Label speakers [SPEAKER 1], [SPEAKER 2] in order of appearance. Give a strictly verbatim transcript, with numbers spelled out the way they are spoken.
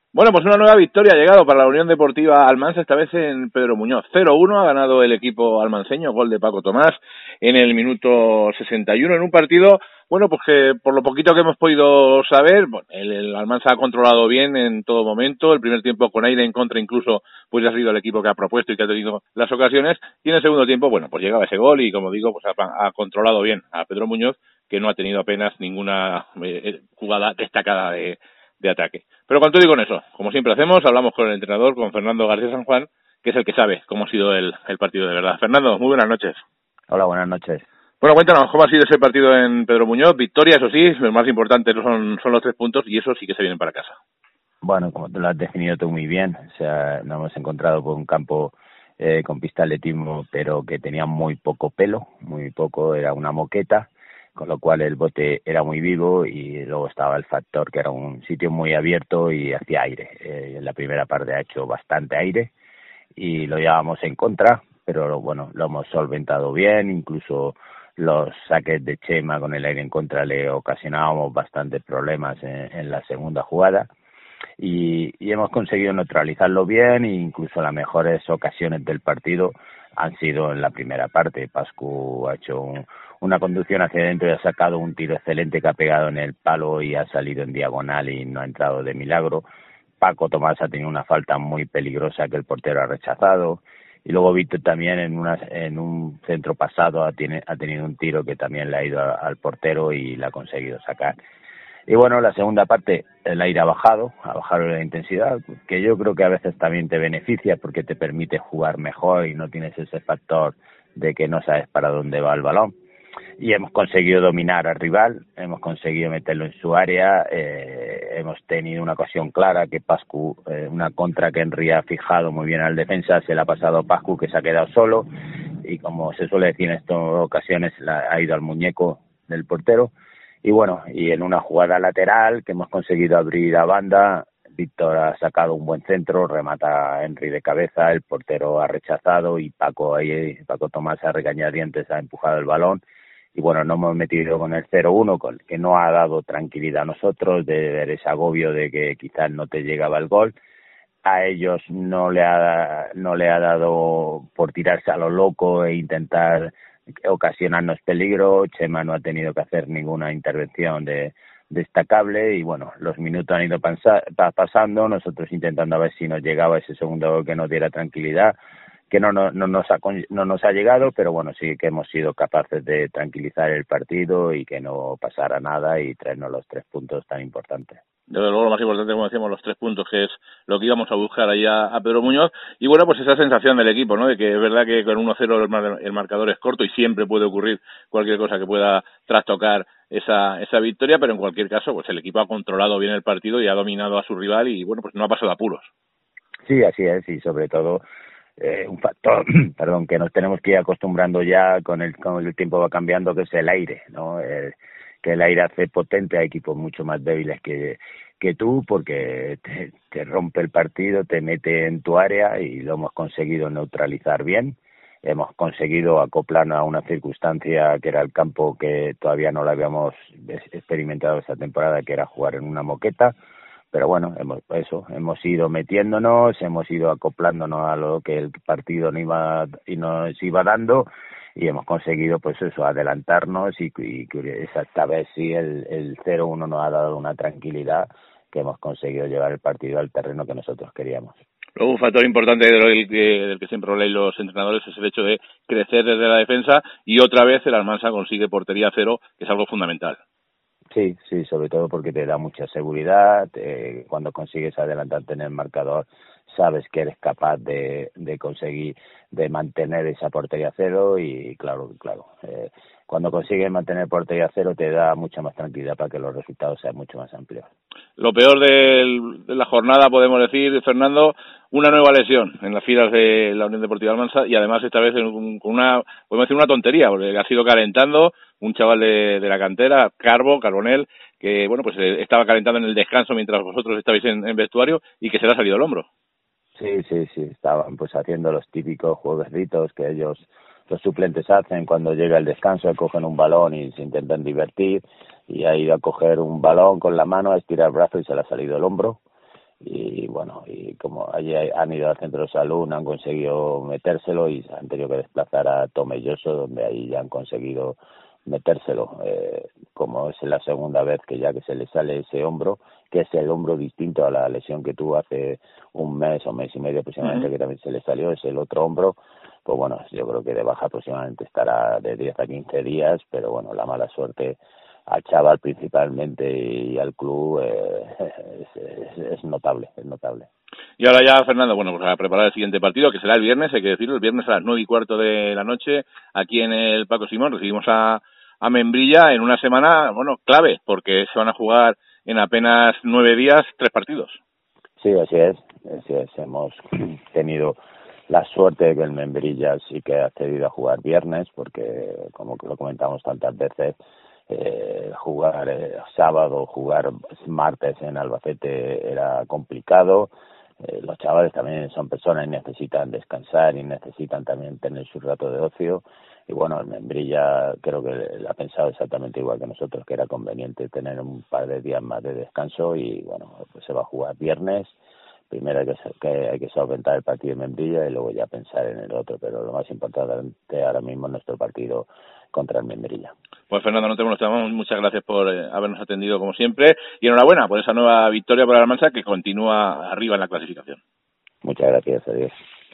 [SPEAKER 1] Bueno, pues una nueva victoria ha llegado para la Unión Deportiva Almansa, esta vez en Pedro Muñoz. cero uno ha ganado el equipo almanceño, gol de Paco Tomás en el minuto sesenta y uno, en un partido, bueno, pues que por lo poquito que hemos podido saber, bueno, el, el Almansa ha controlado bien en todo momento. El primer tiempo con aire en contra incluso, pues ha sido el equipo que ha propuesto y que ha tenido las ocasiones. Y en el segundo tiempo, bueno, pues llegaba ese gol y, como digo, pues ha, ha controlado bien a Pedro Muñoz, que no ha tenido apenas ninguna eh, jugada destacada de de ataque. Pero cuando digo con eso, como siempre hacemos, hablamos con el entrenador, con Fernando García San Juan, que es el que sabe cómo ha sido el, el partido de verdad. Fernando, muy buenas noches.
[SPEAKER 2] Hola, buenas noches.
[SPEAKER 1] Bueno, cuéntanos, ¿cómo ha sido ese partido en Pedro Muñoz? Victoria, eso sí, lo más importante son, son los tres puntos y eso sí que se vienen para casa.
[SPEAKER 2] Bueno, como tú lo has definido tú muy bien, o sea, nos hemos encontrado por un campo eh, con pista de atletismo, pero que tenía muy poco pelo, muy poco, era una moqueta, con lo cual el bote era muy vivo y luego estaba el factor que era un sitio muy abierto y hacía aire. Eh, en la primera parte ha hecho bastante aire y lo llevábamos en contra, pero bueno, lo hemos solventado bien, incluso los saques de Chema con el aire en contra le ocasionábamos bastantes problemas en, en la segunda jugada. Y, y hemos conseguido neutralizarlo bien e incluso las mejores ocasiones del partido han sido en la primera parte. Pascu ha hecho un, una conducción hacia adentro y ha sacado un tiro excelente que ha pegado en el palo y ha salido en diagonal y no ha entrado de milagro. Paco Tomás ha tenido una falta muy peligrosa que el portero ha rechazado. Y luego Víctor también en, una, en un centro pasado ha, tiene, ha tenido un tiro que también le ha ido a, al portero y la ha conseguido sacar. Y bueno, la segunda parte, el aire ha bajado, ha bajado la intensidad, que yo creo que a veces también te beneficia porque te permite jugar mejor y no tienes ese factor de que no sabes para dónde va el balón. Y hemos conseguido dominar al rival, hemos conseguido meterlo en su área, eh, hemos tenido una ocasión clara que Pascu, eh, una contra que Henry ha fijado muy bien al defensa, se la ha pasado a Pascu que se ha quedado solo y como se suele decir en estas ocasiones la, ha ido al muñeco del portero. Y bueno, y en una jugada lateral que hemos conseguido abrir a banda, Víctor ha sacado un buen centro, remata a Henry de cabeza, el portero ha rechazado y Paco ahí, Paco Tomás a regañadientes ha empujado el balón. Y bueno, nos hemos metido con el cero uno, que no ha dado tranquilidad a nosotros, de ver ese agobio de que quizás no te llegaba el gol. A ellos no le ha, no le ha dado por tirarse a lo loco e intentar ocasionarnos peligro. Chema no ha tenido que hacer ninguna intervención de, destacable y bueno, los minutos han ido pansa, pasando, nosotros intentando a ver si nos llegaba ese segundo gol que nos diera tranquilidad, que no, no, no, nos ha, no nos ha llegado, pero bueno, sí que hemos sido capaces de tranquilizar el partido y que no pasara nada y traernos los tres puntos tan importantes.
[SPEAKER 1] Desde luego lo más importante, como decíamos, los tres puntos, que es lo que íbamos a buscar ahí a, a Pedro Muñoz. Y bueno, pues esa sensación del equipo, ¿no? De que es verdad que con uno cero el, mar, el marcador es corto y siempre puede ocurrir cualquier cosa que pueda trastocar esa esa victoria, pero en cualquier caso, pues el equipo ha controlado bien el partido y ha dominado a su rival y bueno, pues no ha pasado apuros.
[SPEAKER 2] Sí, así es, y sobre todo eh, un factor, perdón, que nos tenemos que ir acostumbrando ya con el, con el tiempo va cambiando, que es el aire, ¿no? Eh, que el aire hace potente a equipos mucho más débiles que, que tú, porque te, te rompe el partido, te mete en tu área y lo hemos conseguido neutralizar bien. Hemos conseguido acoplarnos a una circunstancia que era el campo que todavía no lo habíamos experimentado esta temporada, que era jugar en una moqueta. Pero bueno, hemos eso, hemos ido metiéndonos, hemos ido acoplándonos a lo que el partido nos iba, y nos iba dando y hemos conseguido pues eso, adelantarnos y, y esta vez sí el, el cero uno nos ha dado una tranquilidad que hemos conseguido llevar el partido al terreno que nosotros queríamos.
[SPEAKER 1] Luego un factor importante del que, del que siempre hablan los entrenadores es el hecho de crecer desde la defensa y otra vez el Almansa consigue portería cero, que es algo fundamental.
[SPEAKER 2] Sí, sí, sobre todo porque te da mucha seguridad, eh, cuando consigues adelantarte en el marcador sabes que eres capaz de, de conseguir, de mantener esa portería cero y claro, claro, eh, cuando consigues mantener portería cero te da mucha más tranquilidad para que los resultados sean mucho más amplios.
[SPEAKER 1] Lo peor del, de la jornada, podemos decir, Fernando, una nueva lesión en las filas de la Unión Deportiva Almansa y además esta vez con una, podemos decir una tontería, porque ha sido calentando un chaval de, de la cantera, Carbo, Carbonell, que bueno, pues estaba calentando en el descanso mientras vosotros estabais en, en vestuario y que se le ha salido el hombro.
[SPEAKER 2] Sí, sí, sí, estaban pues haciendo los típicos jueguecitos que ellos, los suplentes hacen cuando llega el descanso, cogen un balón y se intentan divertir y ha ido a coger un balón con la mano, a estirar el brazo y se le ha salido el hombro y bueno, y como allí han ido al centro de salud, no han conseguido metérselo y se han tenido que desplazar a Tomelloso, donde ahí ya han conseguido metérselo. Eh, como es la segunda vez que ya que se le sale ese hombro, que es el hombro distinto a la lesión que tuvo hace un mes o mes y medio aproximadamente, uh-huh. que también se le salió, es el otro hombro. Pues bueno, yo creo que de baja aproximadamente estará de diez a quince días, pero bueno, la mala suerte al chaval principalmente y al club eh, es, es, es notable, es notable.
[SPEAKER 1] Y ahora ya, Fernando, bueno, pues a preparar el siguiente partido, que será el viernes, hay que decirlo, el viernes a las nueve y cuarto de la noche, aquí en el Paco Simón, recibimos a, a Membrilla en una semana, bueno, clave, porque se van a jugar en apenas nueve días tres partidos.
[SPEAKER 2] Sí, así es, así es, hemos tenido la suerte de que el Membrilla sí que ha accedido a jugar viernes, porque como lo comentamos tantas veces, eh, jugar eh, sábado, jugar martes en Albacete era complicado. Eh, los chavales también son personas y necesitan descansar y necesitan también tener su rato de ocio. Y bueno, el Membrilla creo que le ha pensado exactamente igual que nosotros, que era conveniente tener un par de días más de descanso y bueno, pues se va a jugar viernes. Primero hay que, que hay que solventar el partido de Membrilla y luego ya pensar en el otro, pero lo más importante ahora mismo es nuestro partido contra el Membrilla.
[SPEAKER 1] Pues Fernando, no te molestamos, muchas gracias por eh, habernos atendido como siempre y enhorabuena por esa nueva victoria para la Almansa que continúa arriba en la clasificación.
[SPEAKER 2] Muchas gracias, adiós.